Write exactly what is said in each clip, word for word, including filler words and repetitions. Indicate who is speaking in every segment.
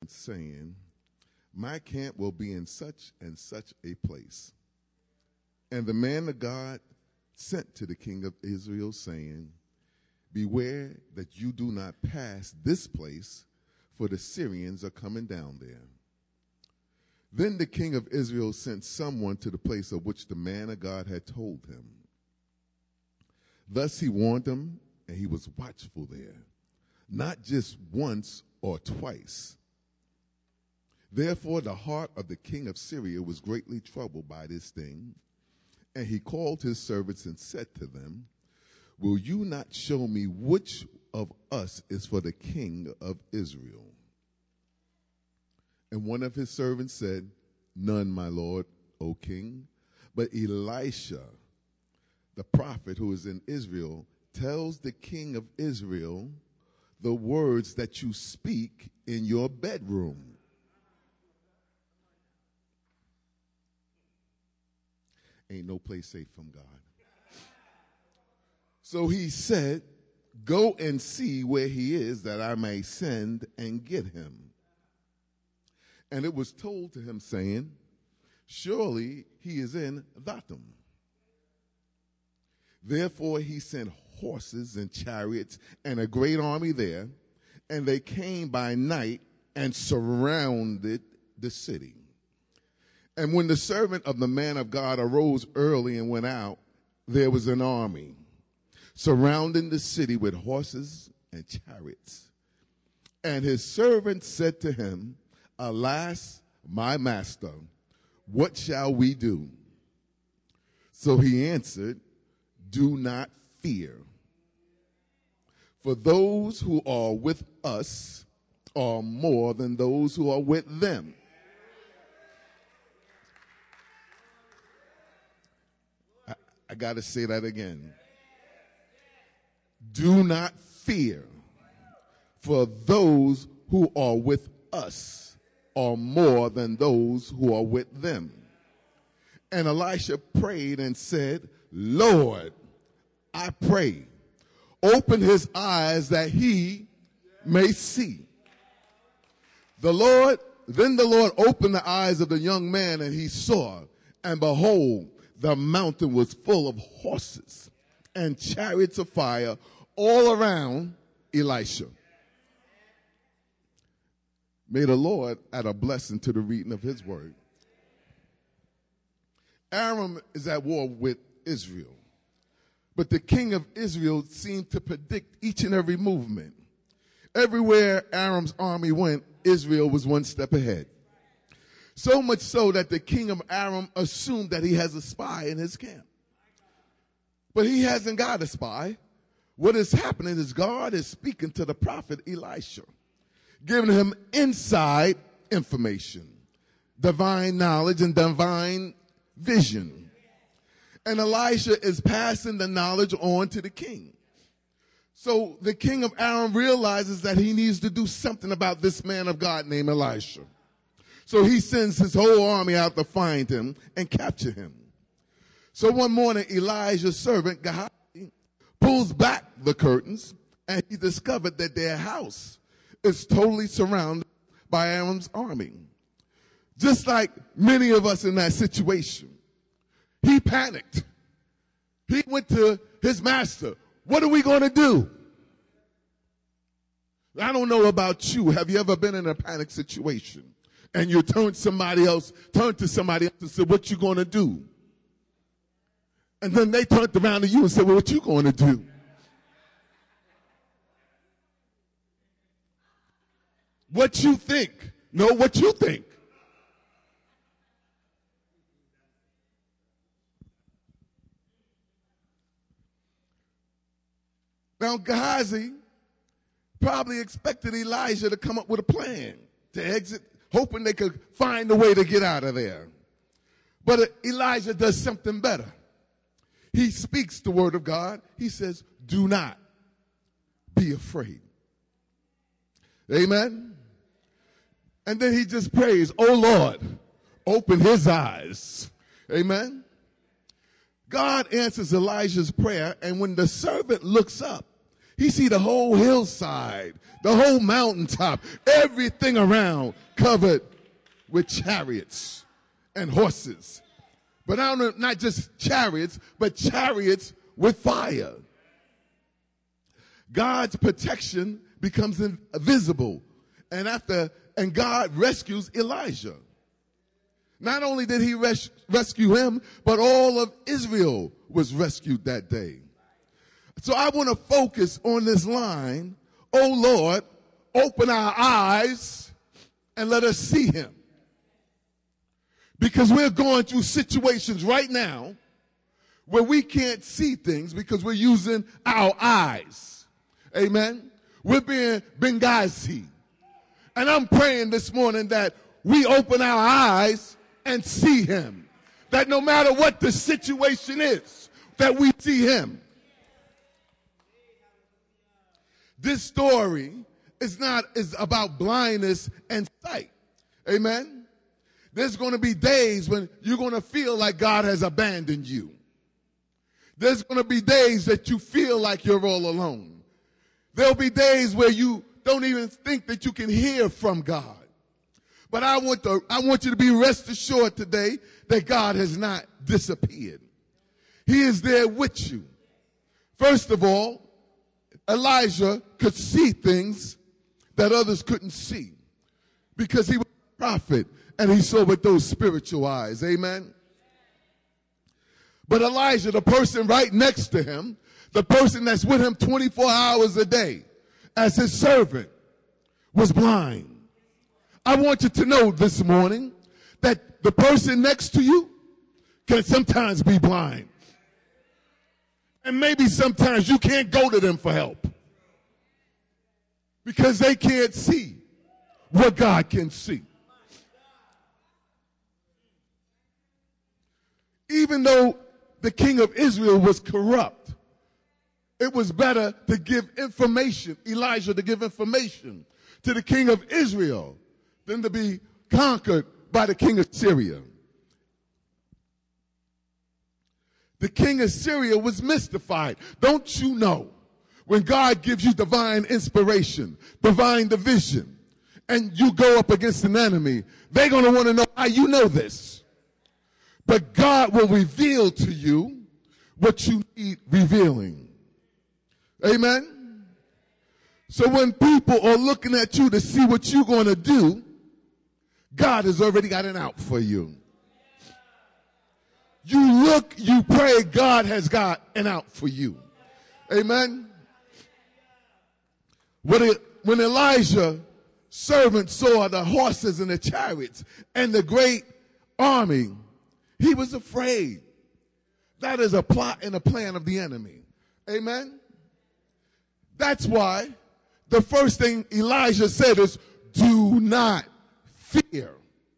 Speaker 1: saying, my camp will be in such and such a place. And the man of God sent to the king of Israel, saying, beware that you do not pass this place, for the Syrians are coming down there. Then the king of Israel sent someone to the place of which the man of God had told him. Thus he warned him, and he was watchful there, not just once or twice. Therefore the heart of the king of Syria was greatly troubled by this thing, and he called his servants and said to them, will you not show me which of us is for the king of Israel? And one of his servants said, none, my lord, O king. But Elisha, the prophet who is in Israel, tells the king of Israel the words that you speak in your bedroom. Ain't no place safe from God. So he said, go and see where he is, that I may send and get him. And it was told to him, saying, surely he is in Dothan. Therefore he sent horses and chariots and a great army there, and they came by night and surrounded the city. And when the servant of the man of God arose early and went out, there was an army surrounding the city with horses and chariots. And his servant said to him, alas, my master, what shall we do? So he answered, do not fear, for those who are with us are more than those who are with them. I, I got to say that again. Do not fear, for those who are with us are more than those who are with them. And Elisha prayed and said, Lord, I pray, open his eyes that he may see. The Lord, then the Lord opened the eyes of the young man, and he saw, and behold, the mountain was full of horses and chariots of fire all around Elisha. May the Lord add a blessing to the reading of his word. Aram is at war with Israel, but the king of Israel seemed to predict each and every movement. Everywhere Aram's army went, Israel was one step ahead. So much so that the king of Aram assumed that he has a spy in his camp. But he hasn't got a spy. What is happening is God is speaking to the prophet Elisha, giving him inside information, divine knowledge and divine vision. And Elisha is passing the knowledge on to the king. So the king of Aram realizes that he needs to do something about this man of God named Elisha. So he sends his whole army out to find him and capture him. So one morning, Elijah's servant, Gehazi, pulls back the curtains, and he discovered that their house is totally surrounded by Aram's army. Just like many of us in that situation. He panicked. He went to his master. What are we going to do? I don't know about you. Have you ever been in a panic situation and you turn somebody else, turn to somebody else and said, what you going to do? And then they turned around to you and said, well, what you going to do? What you think? No, what you think. Now, Gehazi probably expected Elijah to come up with a plan to exit, hoping they could find a way to get out of there. But uh, Elijah does something better. He speaks the word of God. He says, do not be afraid. Amen. And then he just prays, oh Lord, open his eyes. Amen. God answers Elijah's prayer, and when the servant looks up, He see the whole hillside, the whole mountaintop, everything around covered with chariots and horses. But I don't know, not just chariots, but chariots with fire. God's protection becomes invisible. And after, and God rescues Elijah. Not only did he res- rescue him, but all of Israel was rescued that day. So I want to focus on this line, oh Lord, open our eyes and let us see him. Because we're going through situations right now where we can't see things because we're using our eyes. Amen. We're being Benghazi. And I'm praying this morning that we open our eyes and see him. That no matter what the situation is, that we see him. This story is not is about blindness and sight. Amen. There's going to be days when you're going to feel like God has abandoned you. There's going to be days that you feel like you're all alone. There'll be days where you don't even think that you can hear from God. But I want to, I want you to be rest assured today that God has not disappeared. He is there with you. First of all, Elijah could see things that others couldn't see because he was a prophet and he saw with those spiritual eyes. Amen. But Elijah, the person right next to him, the person that's with him twenty-four hours a day as his servant, was blind. I want you to know this morning that the person next to you can sometimes be blind. And maybe sometimes you can't go to them for help because they can't see what God can see. Even though the king of Israel was corrupt, it was better to give information, Elijah to give information to the king of Israel than to be conquered by the king of Syria. The king of Syria was mystified. Don't you know when God gives you divine inspiration, divine division, and you go up against an enemy, they're going to want to know how you know this. But God will reveal to you what you need revealing. Amen? So when people are looking at you to see what you're going to do, God has already got an out for you. You look, you pray, God has got an out for you. Amen? When, it, when Elijah's servant saw the horses and the chariots and the great army, he was afraid. That is a plot and a plan of the enemy. Amen? That's why the first thing Elijah said is, do not fear.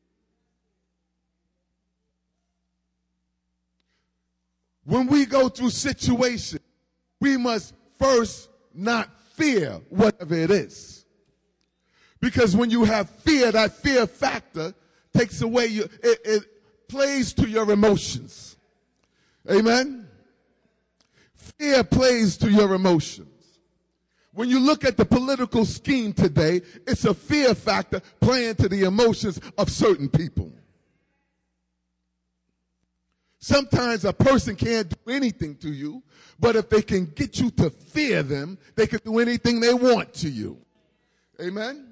Speaker 1: When we go through situations, we must first not fear whatever it is. Because when you have fear, that fear factor takes away your, it, it plays to your emotions. Amen? Fear plays to your emotions. When you look at the political scheme today, it's a fear factor playing to the emotions of certain people. Sometimes a person can't do anything to you, but if they can get you to fear them, they can do anything they want to you. Amen?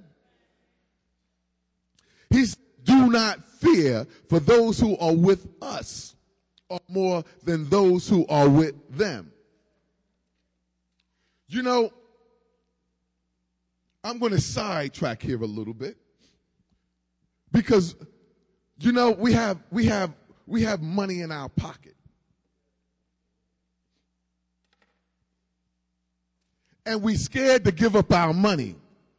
Speaker 1: He said, do not fear, for those who are with us are more than those who are with them. You know, I'm going to sidetrack here a little bit because, you know, we have, we have, we have money in our pocket. And we scared to give up our money.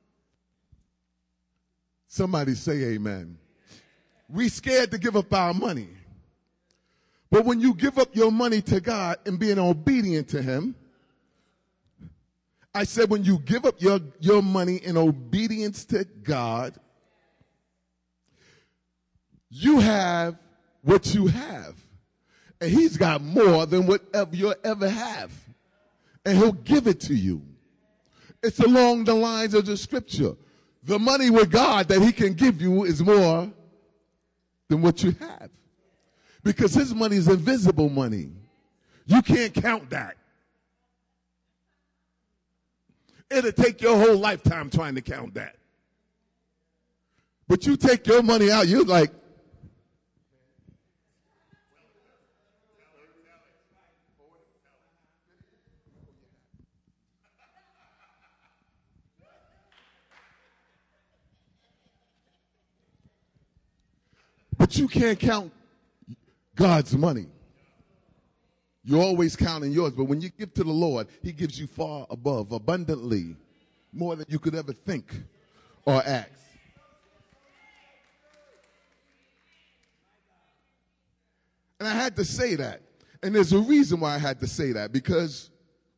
Speaker 1: Somebody say amen. We scared to give up our money. But when you give up your money to God and being obedient to him, I said when you give up your, your money in obedience to God, you have what you have. And he's got more than whatever you'll ever have. And he'll give it to you. It's along the lines of the scripture. The money with God that he can give you is more than what you have. Because his money is invisible money. You can't count that. It'll take your whole lifetime trying to count that. But you take your money out, you're like, but you can't count God's money. You're always counting yours, but when you give to the Lord, he gives you far above, abundantly, more than you could ever think or ask. And I had to say that. And there's a reason why I had to say that, because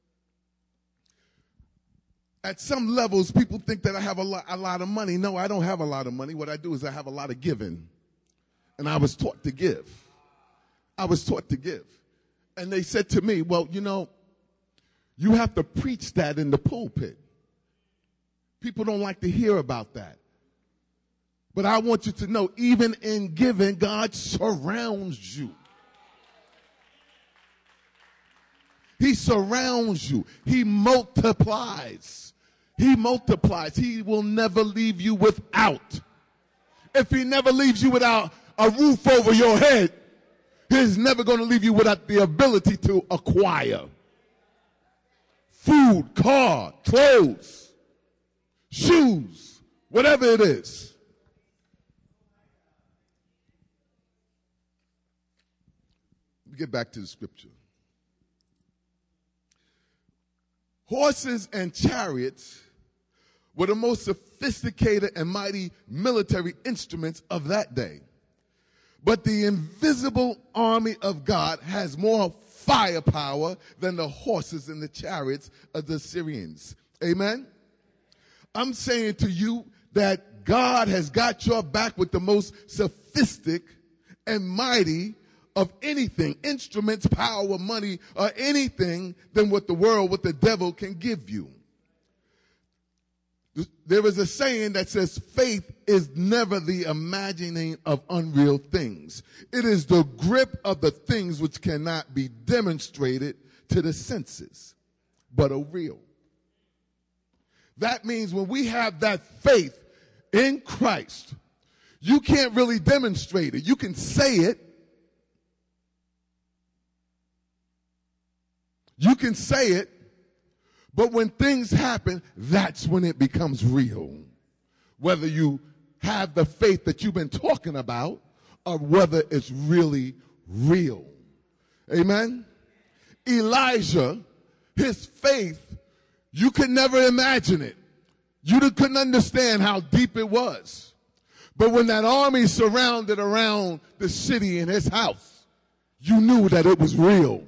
Speaker 1: at some levels, people think that I have a lot, a lot of money. No, I don't have a lot of money. What I do is I have a lot of giving. And I was taught to give. I was taught to give. And they said to me, well, you know, you have to preach that in the pulpit. People don't like to hear about that. But I want you to know, even in giving, God surrounds you. He surrounds you. He multiplies. He multiplies. He will never leave you without. If he never leaves you without a roof over your head, he's never going to leave you without the ability to acquire food, car, clothes, shoes, whatever it is. Let me get back to the scripture. Horses and chariots were the most sophisticated and mighty military instruments of that day. But the invisible army of God has more firepower than the horses and the chariots of the Syrians. Amen? I'm saying to you that God has got your back with the most sophisticated and mighty of anything, instruments, power, money, or anything than what the world, what the devil can give you. There is a saying that says faith is never the imagining of unreal things. It is the grip of the things which cannot be demonstrated to the senses, but are real. That means when we have that faith in Christ, you can't really demonstrate it. You can say it. You can say it. But when things happen, that's when it becomes real. Whether you have the faith that you've been talking about or whether it's really real. Amen? Elijah, his faith, you could never imagine it. You couldn't understand how deep it was. But when that army surrounded around the city and his house, you knew that it was real.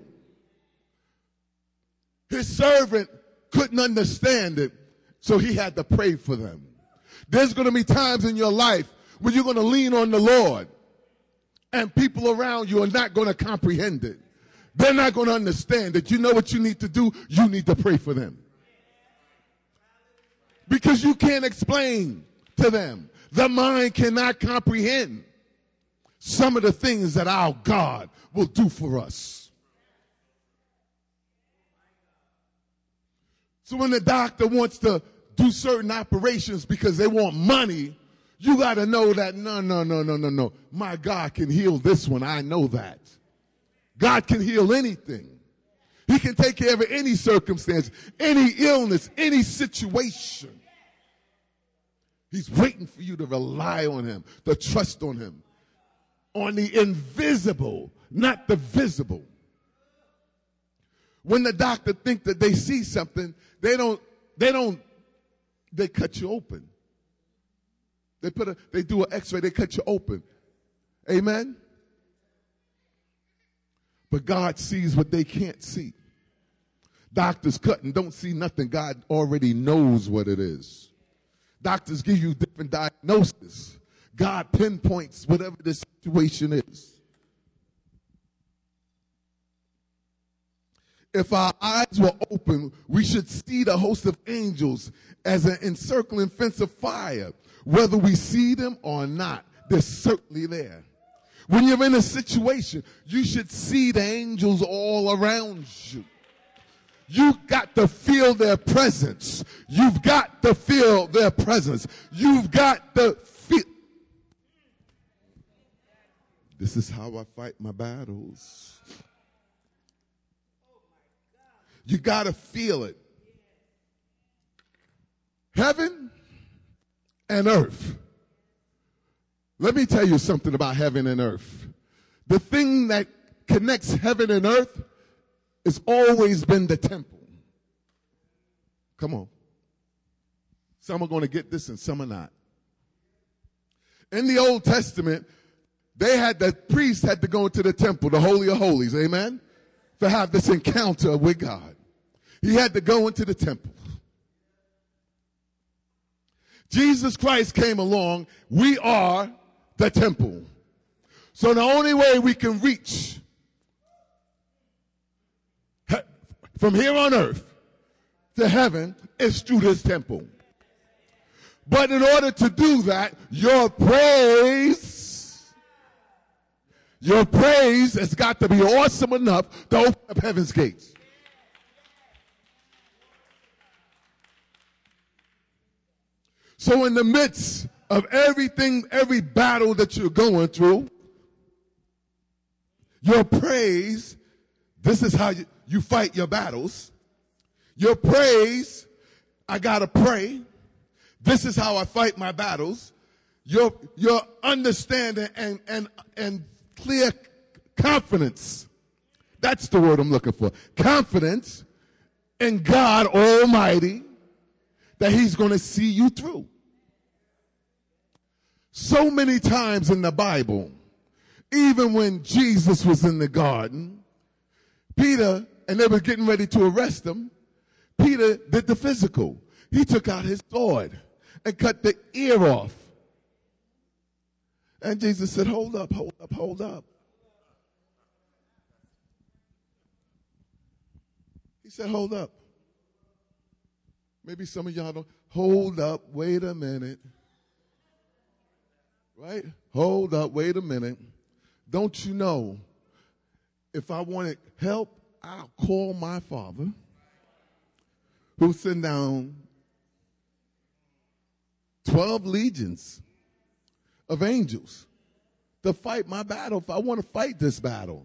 Speaker 1: His servant couldn't understand it, so he had to pray for them. There's going to be times in your life when you're going to lean on the Lord, and people around you are not going to comprehend it. They're not going to understand it. You know what you need to do? You need to pray for them. Because you can't explain to them. The mind cannot comprehend some of the things that our God will do for us. So when the doctor wants to do certain operations because they want money, you got to know that, no, no, no, no, no, no. My God can heal this one. I know that. God can heal anything. He can take care of any circumstance, any illness, any situation. He's waiting for you to rely on him, to trust on him, on the invisible, not the visible. When the doctor thinks that they see something, they don't, they don't, they cut you open. They put a, they do an x-ray, they cut you open. Amen? But God sees what they can't see. Doctors cut and don't see nothing. God already knows what it is. Doctors give you different diagnoses. God pinpoints whatever the situation is. if our eyes were open, we should see the host of angels as an encircling fence of fire. Whether we see them or not, they're certainly there. When you're in a situation, you should see the angels all around you. You've got to feel their presence. You've got to feel their presence. You've got to feel. This is how I fight my battles. You got to feel it. Heaven and earth. Let me tell you something about heaven and earth. The thing that connects heaven and earth has always been the temple. Come on. Some are going to get this and some are not. In the Old Testament, they had, the priest had to go into the temple, the Holy of Holies, amen, to have this encounter with God. He had to go into the temple. Jesus Christ came along. We are the temple. So the only way we can reach from here on earth to heaven is through this temple. But in order to do that, your praise, your praise has got to be awesome enough to open up heaven's gates. So in the midst of everything, every battle that you're going through, your praise, this is how you, you fight your battles. Your praise, I gotta pray. This is how I fight my battles. Your, your understanding and, and, and clear confidence. That's the word I'm looking for. Confidence in God Almighty that He's going to see you through. So many times in the Bible, even when Jesus was in the garden, Peter, and they were getting ready to arrest him, Peter did the physical. He took out his sword and cut the ear off. And Jesus said, hold up, hold up, hold up. He said, hold up. Maybe some of y'all don't. Hold up, wait a minute. Right? Hold up, wait a minute. Don't you know, if I wanted help, I'll call my Father, who'll send down twelve legions of angels to fight my battle if I want to fight this battle.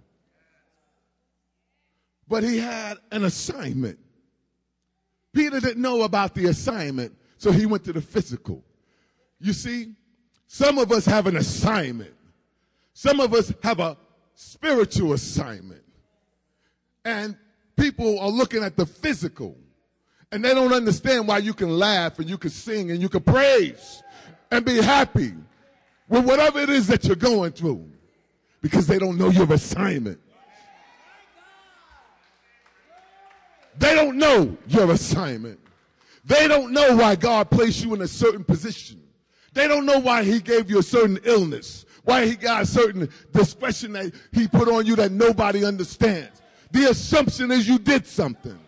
Speaker 1: But he had an assignment. Peter didn't know about the assignment, so he went to the physical. You see, some of us have an assignment. Some of us have a spiritual assignment. And people are looking at the physical. And they don't understand why you can laugh and you can sing and you can praise and be happy with whatever it is that you're going through. Because they don't know your assignment. They don't know your assignment. They don't know why God placed you in a certain position. They don't know why He gave you a certain illness, why He got a certain discretion that He put on you that nobody understands. The assumption is you did something.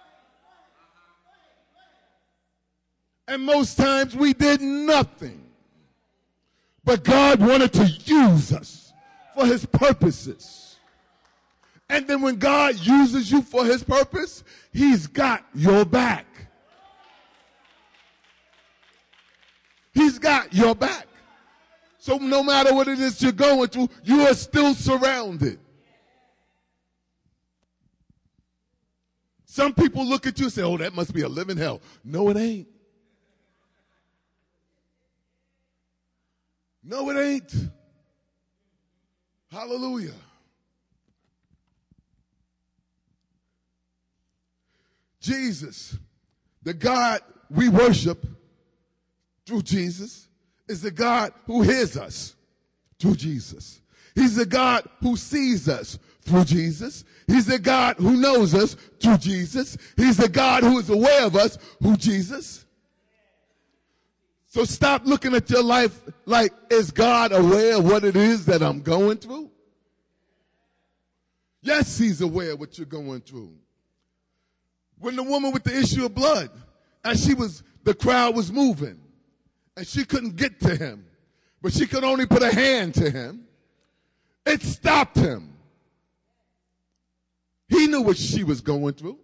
Speaker 1: And most times we did nothing. But God wanted to use us for His purposes. And then when God uses you for His purpose, He's got your back. He's got your back. So no matter what it is you're going through, you are still surrounded. Some people look at you and say, oh, that must be a living hell. No, it ain't. No, it ain't. Hallelujah. Jesus, the God we worship through Jesus, is the God who hears us through Jesus. He's the God who sees us through Jesus. He's the God who knows us through Jesus. He's the God who is aware of us through Jesus. So stop looking at your life like, is God aware of what it is that I'm going through? Yes, He's aware of what you're going through. When the woman with the issue of blood, as she was, the crowd was moving, and she couldn't get to him, but she could only put a hand to him, it stopped him. He knew what she was going through.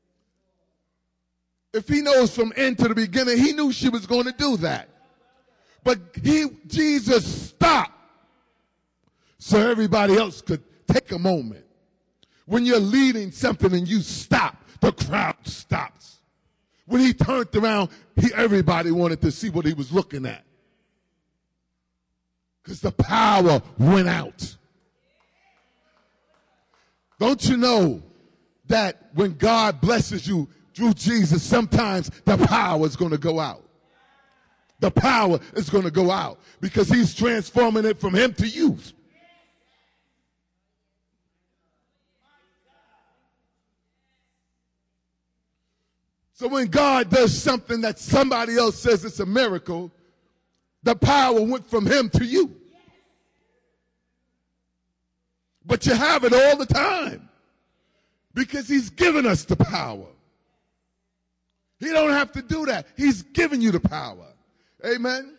Speaker 1: If he knows from end to the beginning, he knew she was going to do that. But he, Jesus stopped so everybody else could take a moment. When you're leading something and you stop, the crowd stops. When he turned around, he, everybody wanted to see what he was looking at. Because the power went out. Don't you know that when God blesses you through Jesus, sometimes the power is going to go out. The power is going to go out because he's transforming it from him to you. So when God does something that somebody else says it's a miracle, the power went from him to you. But you have it all the time because he's given us the power. He don't have to do that. He's given you the power. Amen.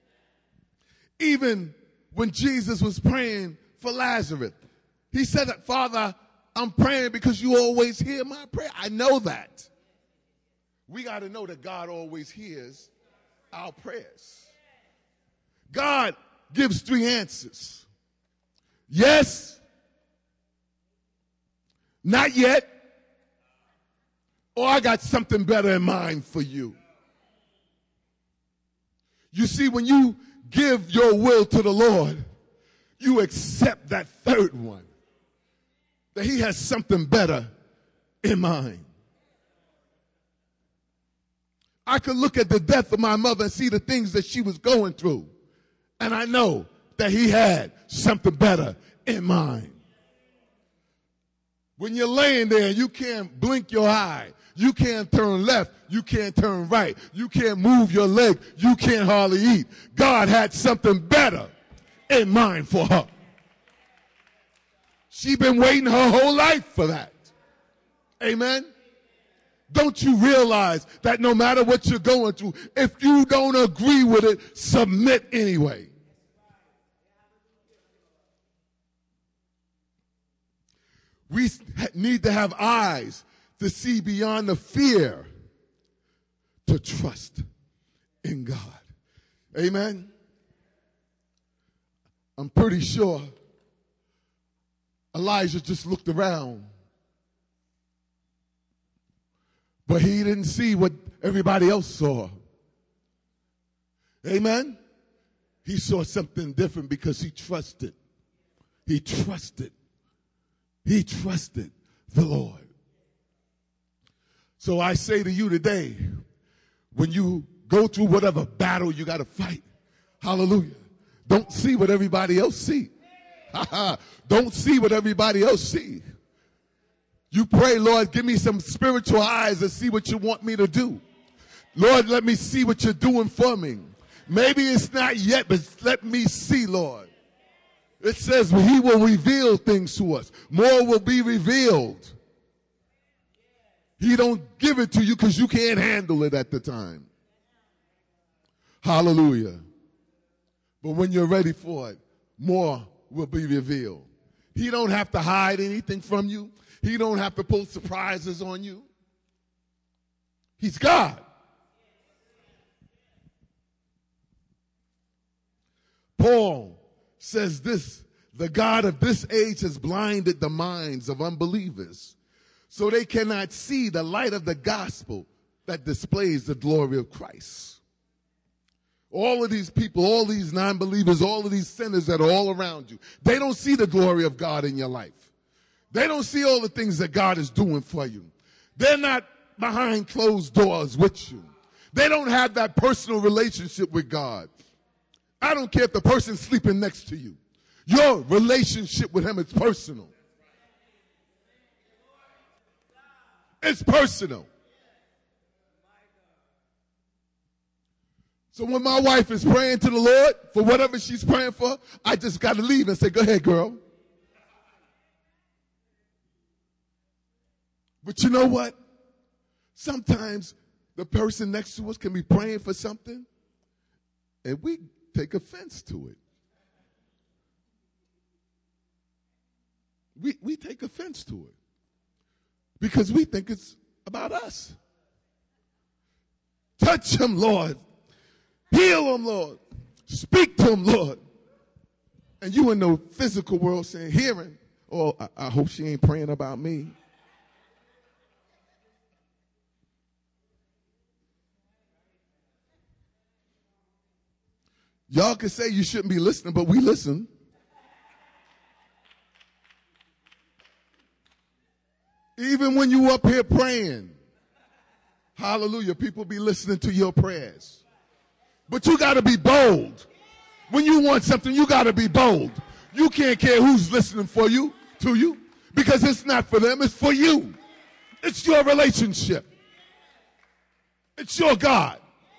Speaker 1: Even when Jesus was praying for Lazarus, he said, Father, I'm praying because you always hear my prayer. I know that. We got to know that God always hears our prayers. God gives three answers. Yes, not yet, or I got something better in mind for you. You see, when you give your will to the Lord, you accept that third one, that he has something better in mind. I could look at the death of my mother and see the things that she was going through, and I know that he had something better in mind. When you're laying there and you can't blink your eye, you can't turn left, you can't turn right, you can't move your leg, you can't hardly eat. God had something better in mind for her. She's been waiting her whole life for that. Amen. Don't you realize that no matter what you're going through, if you don't agree with it, submit anyway. We need to have eyes to see beyond the fear, to trust in God. Amen. I'm pretty sure Elijah just looked around, but he didn't see what everybody else saw. Amen. He saw something different because he trusted. He trusted. He trusted the Lord. So I say to you today, when you go through whatever battle you got to fight, hallelujah, don't see what everybody else see. Don't see what everybody else see. You pray, Lord, give me some spiritual eyes to see what you want me to do. Lord, let me see what you're doing for me. Maybe it's not yet, but let me see, Lord. It says he will reveal things to us. More will be revealed. He don't give it to you because you can't handle it at the time. Hallelujah. But when you're ready for it, more will be revealed. He don't have to hide anything from you. He don't have to pull surprises on you. He's God. Paul says this, the God of this age has blinded the minds of unbelievers so they cannot see the light of the gospel that displays the glory of Christ. All of these people, all these non-believers, all of these sinners that are all around you, they don't see the glory of God in your life. They don't see all the things that God is doing for you. They're not behind closed doors with you. They don't have that personal relationship with God. I don't care if the person's sleeping next to you. Your relationship with him is personal. It's personal. So when my wife is praying to the Lord for whatever she's praying for, I just got to leave and say, go ahead, girl. But you know what? Sometimes the person next to us can be praying for something, and we take offense to it. We, we take offense to it because we think it's about us. Touch him, Lord. Heal him, Lord. Speak to him, Lord. And you in the physical world saying, hearing, oh, I, I hope she ain't praying about me. Y'all can say you shouldn't be listening, but we listen. Even when you up here praying, hallelujah, people be listening to your prayers. But you got to be bold. When you want something, you got to be bold. You can't care who's listening for you, to you, because it's not for them, it's for you. It's your relationship. It's your God.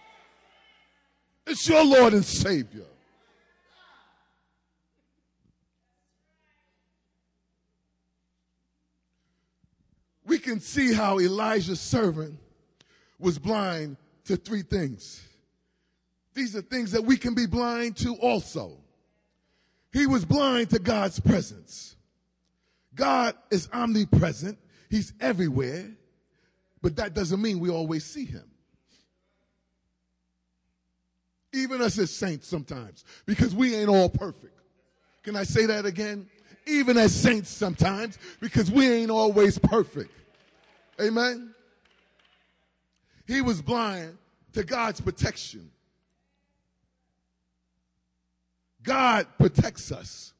Speaker 1: It's your Lord and Savior. We can see how Elijah's servant was blind to three things. These are things that we can be blind to also. He was blind to God's presence. God is omnipresent. He's everywhere. But that doesn't mean we always see him. Even us as saints sometimes, because we ain't all perfect. Can I say that again? Even as saints sometimes, because we ain't always perfect. Amen? He was blind to God's protection. God protects us.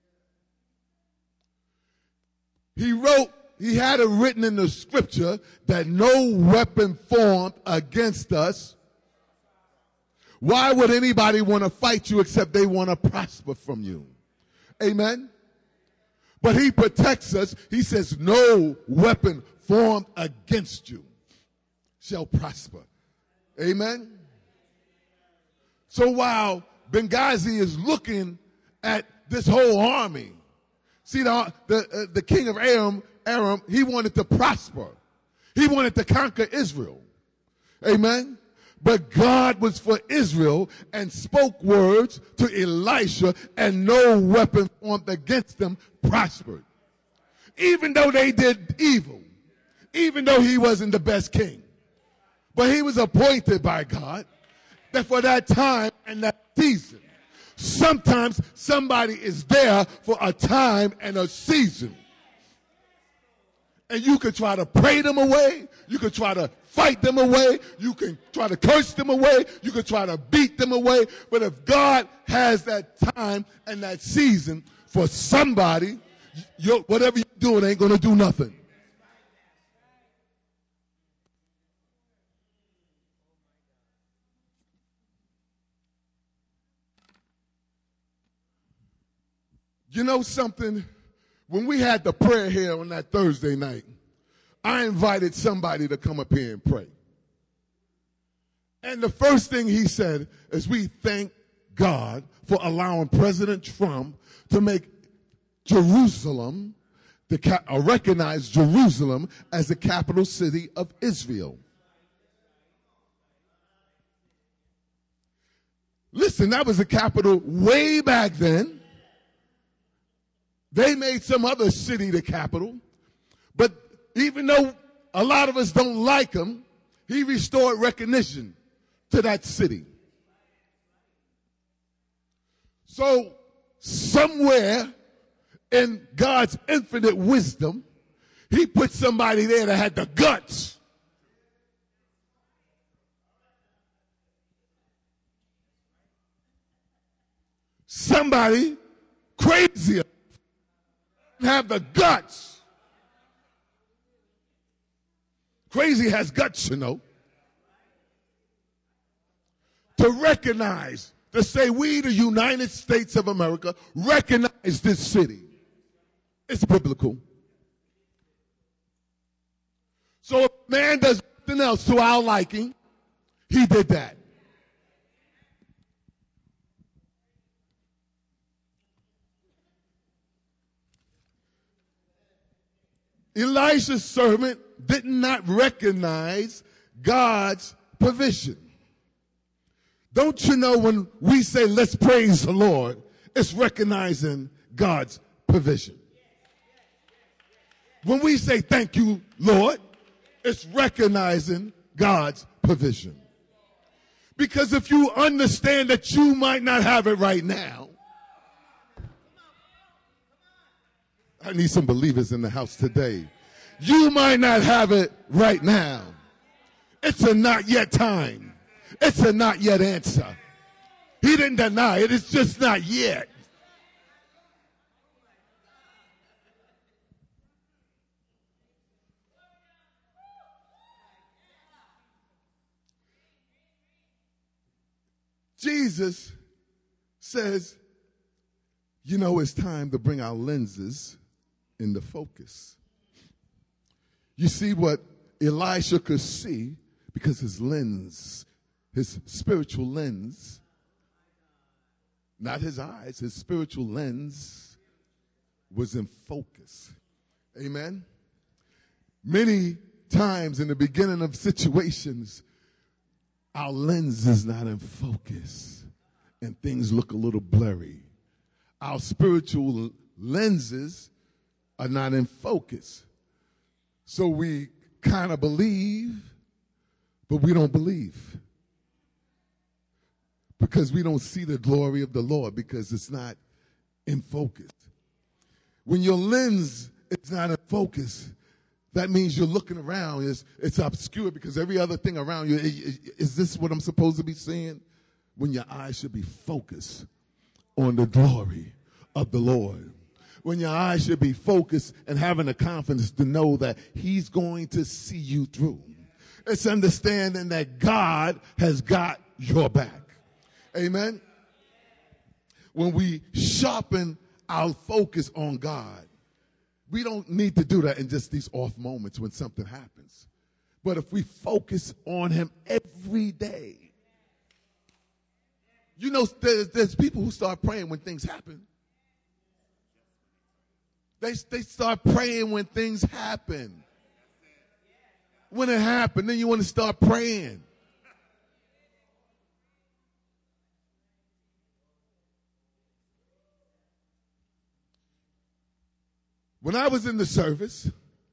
Speaker 1: He wrote, he had it written in the scripture that no weapon formed against us. Why would anybody want to fight you except they want to prosper from you? Amen? But he protects us. He says, no weapon formed against you shall prosper. Amen? So while Benghazi is looking at this whole army, see, the, the, uh, the king of Aram, Aram, he wanted to prosper. He wanted to conquer Israel. Amen? But God was for Israel and spoke words to Elisha, and no weapon formed against them prospered. Even though they did evil, even though he wasn't the best king. But he was appointed by God that for that time and that season, sometimes somebody is there for a time and a season. And you could try to pray them away. You could try to fight them away. You can try to curse them away. You could try to beat them away. But if God has that time and that season for somebody, you're, whatever you're doing ain't going to do nothing. You know something? When we had the prayer here on that Thursday night, I invited somebody to come up here and pray. And the first thing he said is, we thank God for allowing President Trump to make Jerusalem, the ca- or recognize Jerusalem as the capital city of Israel. Listen, that was the capital way back then. They made some other city the capital. But even though a lot of us don't like him, he restored recognition to that city. So somewhere in God's infinite wisdom, he put somebody there that had the guts. Somebody crazier. Have the guts. Crazy has guts, you know. To recognize, to say we, the United States of America, recognize this city. It's biblical. So if man does nothing else to our liking, he did that. Elijah's servant did not recognize God's provision. Don't you know when we say, let's praise the Lord, it's recognizing God's provision. When we say, thank you, Lord, it's recognizing God's provision. Because if you understand that you might not have it right now, I need some believers in the house today. You might not have it right now. It's a not yet time. It's a not yet answer. He didn't deny it. It's just not yet. Jesus says, you know, it's time to bring our lenses into focus. You see what Elisha could see because his lens, his spiritual lens, not his eyes, his spiritual lens was in focus. Amen? Many times in the beginning of situations, our lens is not in focus and things look a little blurry. Our spiritual lenses are not in focus. So we kind of believe, but we don't believe. Because we don't see the glory of the Lord because it's not in focus. When your lens is not in focus, that means you're looking around. It's, it's obscure because every other thing around you, is this what I'm supposed to be seeing? When your eyes should be focused on the glory of the Lord. When your eyes should be focused and having the confidence to know that he's going to see you through. It's understanding that God has got your back. Amen? When we sharpen our focus on God, we don't need to do that in just these off moments when something happens. But if we focus on him every day, you know, there's, there's people who start praying when things happen. They, they start praying when things happen. When it happened, then you want to start praying. When I was in the service,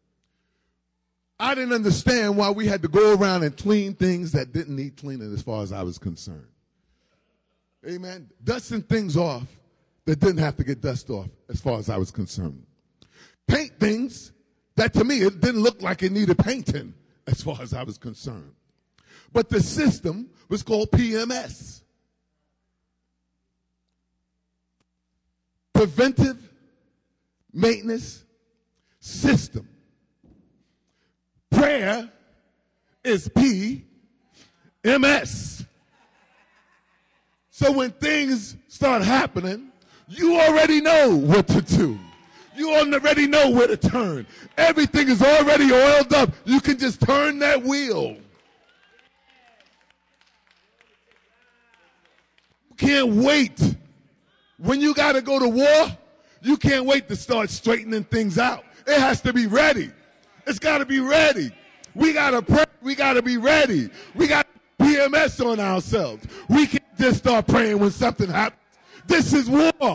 Speaker 1: I didn't understand why we had to go around and clean things that didn't need cleaning as far as I was concerned. Amen. Dusting things off that didn't have to get dust off as far as I was concerned. Paint things that to me it didn't look like it needed painting as far as I was concerned. But the system was called P M S. Preventive Maintenance System. Prayer is P M S. So when things start happening, you already know what to do. You already know where to turn. Everything is already oiled up. You can just turn that wheel. You can't wait. When you got to go to war, you can't wait to start straightening things out. It has to be ready. It's got to be ready. We got to pray. We got to be ready. We got P M S on ourselves. We can't just start praying when something happens. This is war.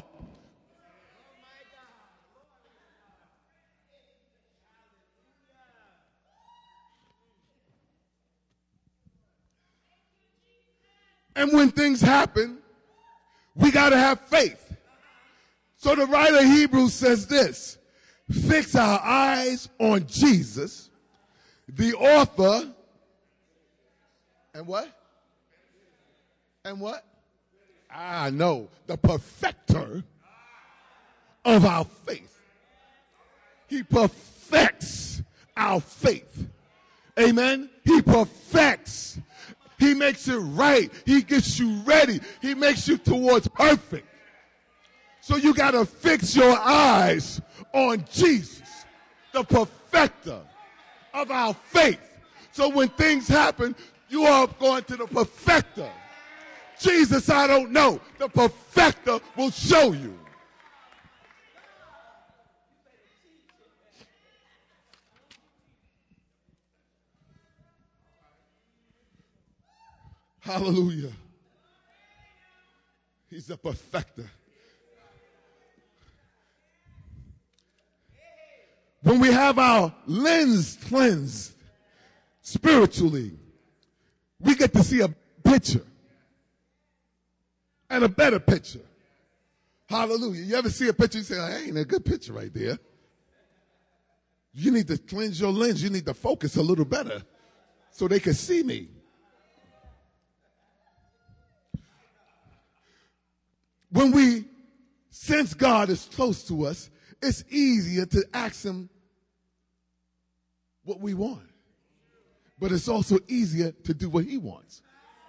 Speaker 1: And when things happen, we got to have faith. So the writer of Hebrews says this: fix our eyes on Jesus, the author, and what? And what? I know, the perfecter of our faith. He perfects our faith. Amen? He perfects. He makes it right. He gets you ready. He makes you towards perfect. So you got to fix your eyes on Jesus, the perfecter of our faith. So when things happen, you are going to the perfecter. Jesus, I don't know. The perfecter will show you. Hallelujah. He's a perfecter. When we have our lens cleansed spiritually, we get to see a picture and a better picture. Hallelujah. You ever see a picture, you say, that ain't a good picture right there. You need to cleanse your lens. You need to focus a little better so they can see me. When we sense God is close to us, it's easier to ask him what we want. But it's also easier to do what he wants.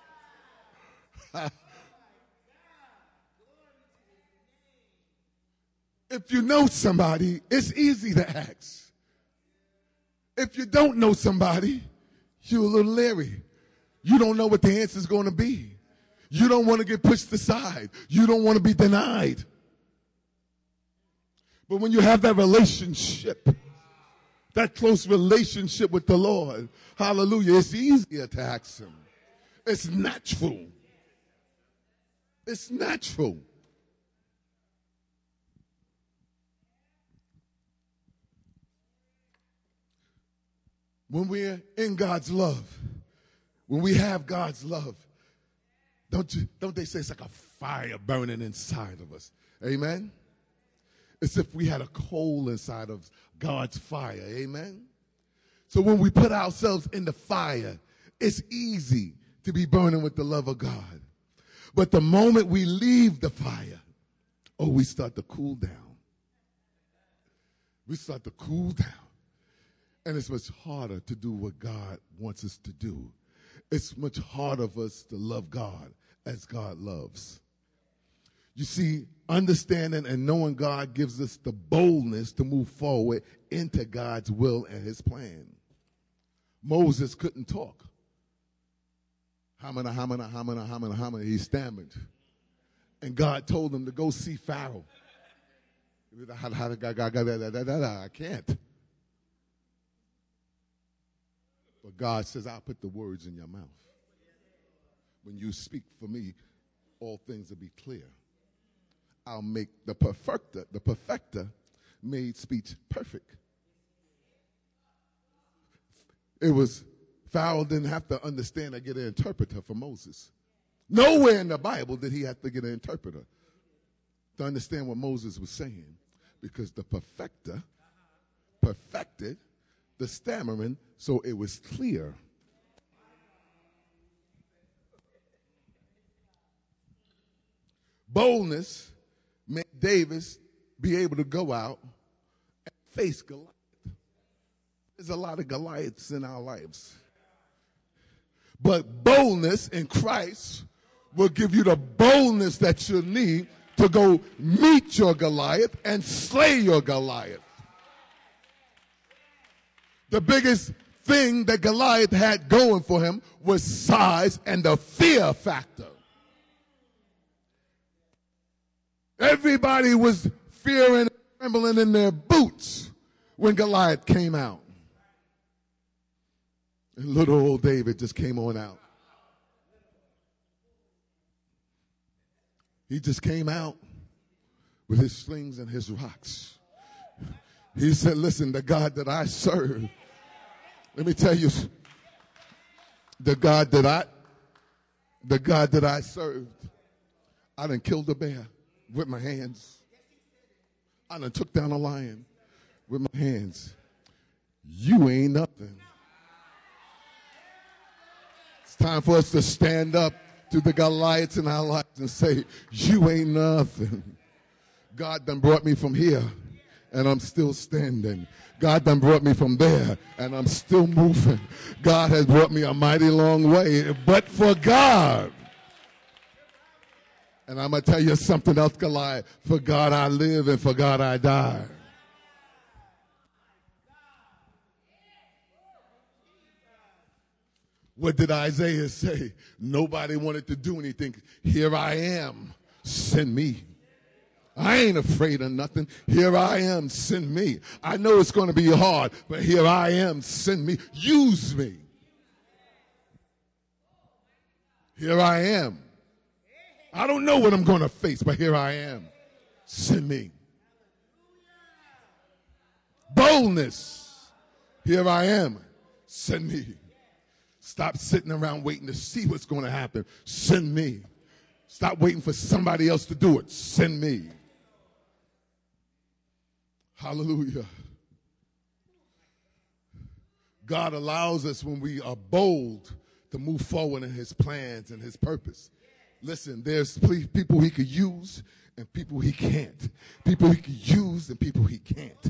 Speaker 1: If you know somebody, it's easy to ask. If you don't know somebody, you're a little leery. You don't know what the answer is going to be. You don't want to get pushed aside. You don't want to be denied. But when you have that relationship, that close relationship with the Lord, hallelujah, it's easier to ask him. It's natural. It's natural. When we're in God's love, when we have God's love, don't you, don't they say it's like a fire burning inside of us? Amen? It's if we had a coal inside of God's fire. Amen? So when we put ourselves in the fire, it's easy to be burning with the love of God. But the moment we leave the fire, oh, we start to cool down. We start to cool down. And it's much harder to do what God wants us to do. It's much harder for us to love God as God loves. You see, understanding and knowing God gives us the boldness to move forward into God's will and his plan. Moses couldn't talk. Hamana, hamana, hamana, hamana, hamana. He stammered. And God told him to go see Pharaoh. I can't. But God says, I'll put the words in your mouth. When you speak for me, all things will be clear. I'll make the perfecter, the perfecter made speech perfect. It was, Pharaoh didn't have to understand or get an interpreter for Moses. Nowhere in the Bible did he have to get an interpreter to understand what Moses was saying, because the perfecter perfected the stammering so it was clear. Boldness made David be able to go out and face Goliath. There's a lot of Goliaths in our lives. But boldness in Christ will give you the boldness that you need to go meet your Goliath and slay your Goliath. The biggest thing that Goliath had going for him was size and the fear factor. Everybody was fearing and trembling in their boots when Goliath came out. And little old David just came on out. He just came out with his slings and his rocks. He said, listen, the God that I serve, let me tell you, the God that I, the God that I served, I done killed a bear with my hands. I done took down a lion with my hands. You ain't nothing. It's time for us to stand up to the Goliaths in our lives and say, you ain't nothing. God done brought me from here, and I'm still standing. God done brought me from there, and I'm still moving. God has brought me a mighty long way, but for God. And I'm going to tell you something else, Goliath. For God I live, and for God I die. What did Isaiah say? Nobody wanted to do anything. Here I am. Send me. I ain't afraid of nothing. Here I am. Send me. I know it's going to be hard, but here I am. Send me. Use me. Here I am. I don't know what I'm going to face, but here I am. Send me. Boldness. Here I am. Send me. Stop sitting around waiting to see what's going to happen. Send me. Stop waiting for somebody else to do it. Send me. Hallelujah. God allows us when we are bold to move forward in his plans and his purpose. Listen, there's people he could use and people he can't. People he could use and people he can't.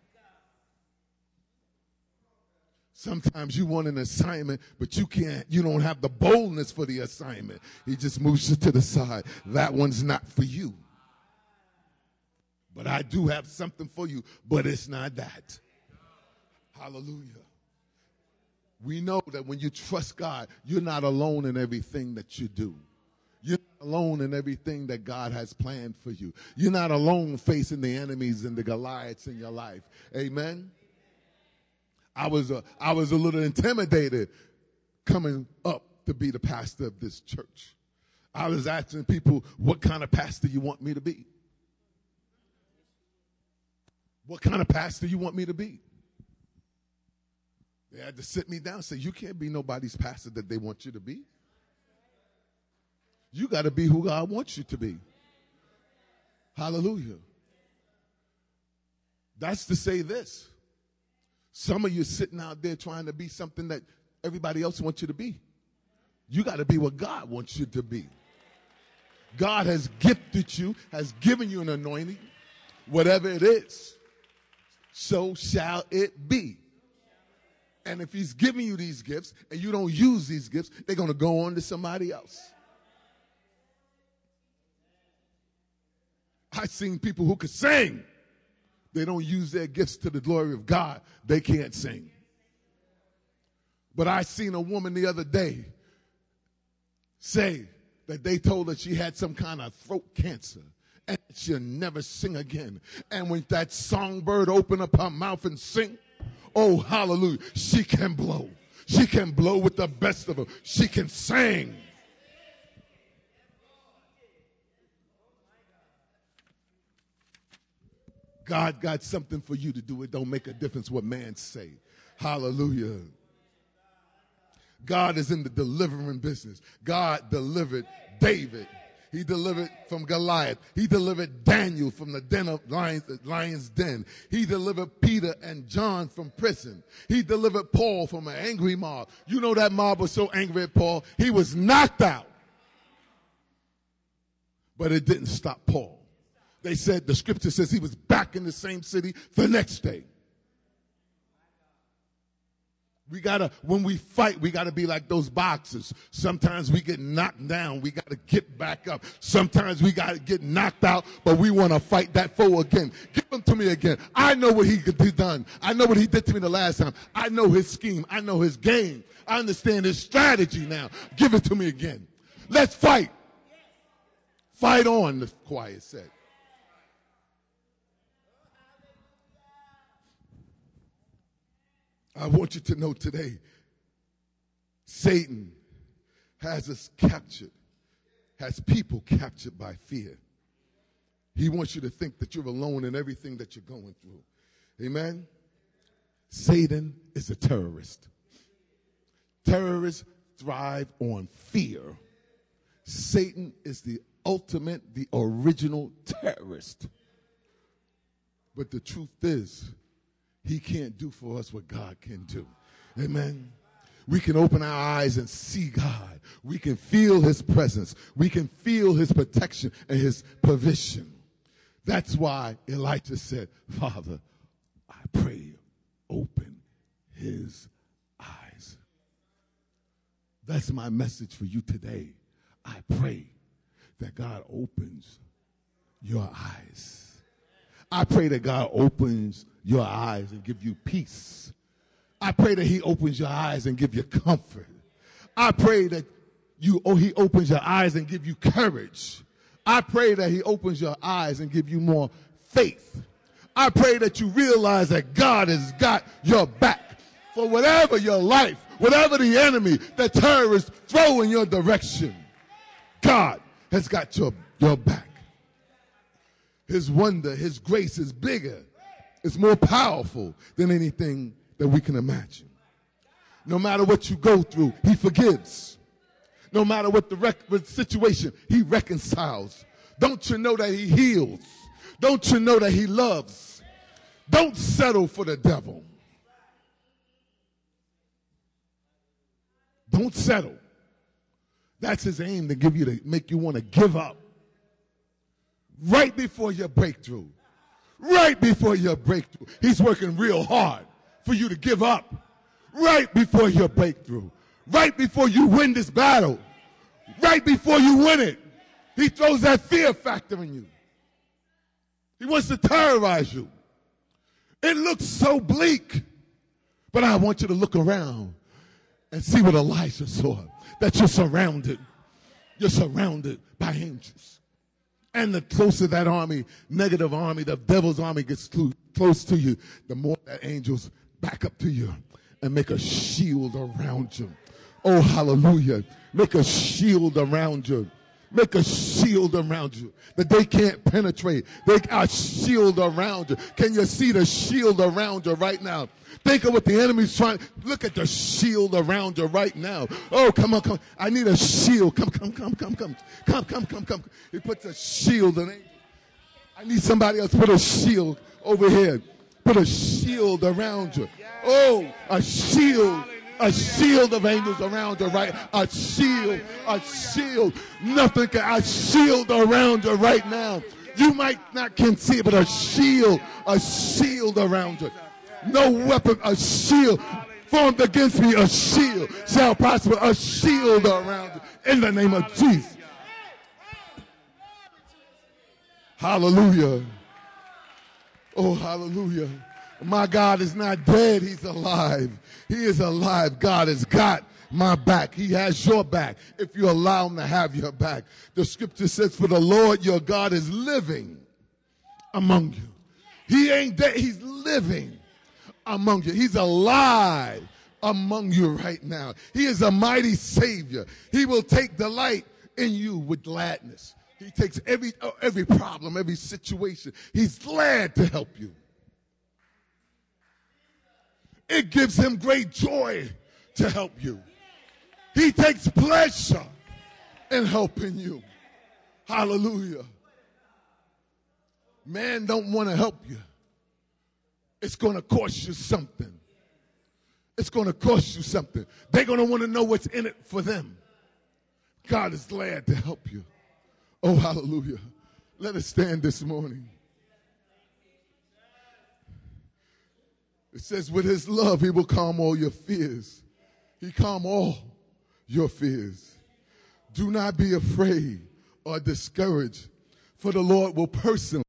Speaker 1: Sometimes you want an assignment, but you can't. You don't have the boldness for the assignment. He just moves you to the side. That one's not for you. But I do have something for you, but it's not that. Hallelujah. We know that when you trust God, you're not alone in everything that you do. You're not alone in everything that God has planned for you. You're not alone facing the enemies and the Goliaths in your life. Amen. I was a, I was a little intimidated coming up to be the pastor of this church. I was asking people, what kind of pastor you want me to be? What kind of pastor you want me to be? They had to sit me down and say, you can't be nobody's pastor that they want you to be. You got to be who God wants you to be. Hallelujah. That's to say this. Some of you sitting out there trying to be something that everybody else wants you to be. You got to be what God wants you to be. God has gifted you, has given you an anointing. Whatever it is, so shall it be. And if he's giving you these gifts and you don't use these gifts, they're going to go on to somebody else. I've seen people who could sing. They don't use their gifts to the glory of God. They can't sing. But I seen a woman the other day say that they told her she had some kind of throat cancer and she'll never sing again. And when that songbird opened up her mouth and sing, oh, hallelujah, she can blow. She can blow with the best of them. She can sing. God got something for you to do. It don't make a difference what man say. Hallelujah. God is in the delivering business. God delivered David. He delivered from Goliath. He delivered Daniel from the den of lions, lion's den. He delivered Peter and John from prison. He delivered Paul from an angry mob. You know that mob was so angry at Paul, he was knocked out. But it didn't stop Paul. They said, the scripture says he was back in the same city the next day. We gotta, when we fight, we gotta be like those boxers. Sometimes we get knocked down, we gotta get back up. Sometimes we gotta get knocked out, but we wanna fight that foe again. Give him to me again. I know what he could do done. I know what he did to me the last time. I know his scheme. I know his game. I understand his strategy now. Give it to me again. Let's fight. Fight on, the choir said. I want you to know today, Satan has us captured, has people captured by fear. He wants you to think that you're alone in everything that you're going through. Amen? Satan is a terrorist. Terrorists thrive on fear. Satan is the ultimate, the original terrorist. But the truth is, he can't do for us what God can do. Amen. We can open our eyes and see God. We can feel his presence. We can feel his protection and his provision. That's why Elijah said, Father, I pray, open his eyes. That's my message for you today. I pray that God opens your eyes. I pray that God opens your eyes and give you peace. I pray that he opens your eyes and give you comfort. I pray that you, oh, he opens your eyes and give you courage. I pray that he opens your eyes and give you more faith. I pray that you realize that God has got your back. for whatever your life, whatever the enemy, the terrorists throw in your direction. God has got your, your back. His wonder, his grace is bigger. It's more powerful than anything that we can imagine. No matter what you go through, he forgives. No matter what the rec- what situation, he reconciles. Don't you know that he heals? Don't you know that he loves? Don't settle for the devil. Don't settle. That's his aim, to give you to make you want to give up. Right before your breakthrough. Right before your breakthrough. He's working real hard for you to give up. Right before your breakthrough. Right before you win this battle. Right before you win it. He throws that fear factor in you. He wants to terrorize you. It looks so bleak. But I want you to look around and see what Elijah saw. That you're surrounded. You're surrounded by angels. And the closer that army, negative army, the devil's army gets too close to you, the more that angels back up to you and make a shield around you. Oh, hallelujah. Make a shield around you. Make a shield around you that they can't penetrate. They got a shield around you. Can you see the shield around you right now? Think of what the enemy's trying. Look at the shield around you right now. Oh, come on, come on. I need a shield. Come, come, come, come, come. Come, come, come, come. He puts a shield in it. I need somebody else to put a shield over here. Put a shield around you. Oh, a shield. A shield of angels around you, right? A shield, a shield. Nothing can, a shield around you right now. You might not can see it, but a shield, a shield around you. No weapon, a shield formed against me, a shield shall prosper. A shield around you in the name of Jesus. Hallelujah. Oh, hallelujah. My God is not dead. He's alive. He is alive. God has got my back. He has your back if you allow him to have your back. The scripture says, for the Lord your God is living among you. He ain't dead. He's living among you. He's alive among you right now. He is a mighty Savior. He will take delight in you with gladness. He takes every, every problem, every situation. He's glad to help you. It gives him great joy to help you. He takes pleasure in helping you. Hallelujah. Man don't want to help you. It's going to cost you something. It's going to cost you something. They're going to want to know what's in it for them. God is glad to help you. Oh, hallelujah. Let us stand this morning. It says, with his love, he will calm all your fears. He calm all your fears. Do not be afraid or discouraged, for the Lord will personally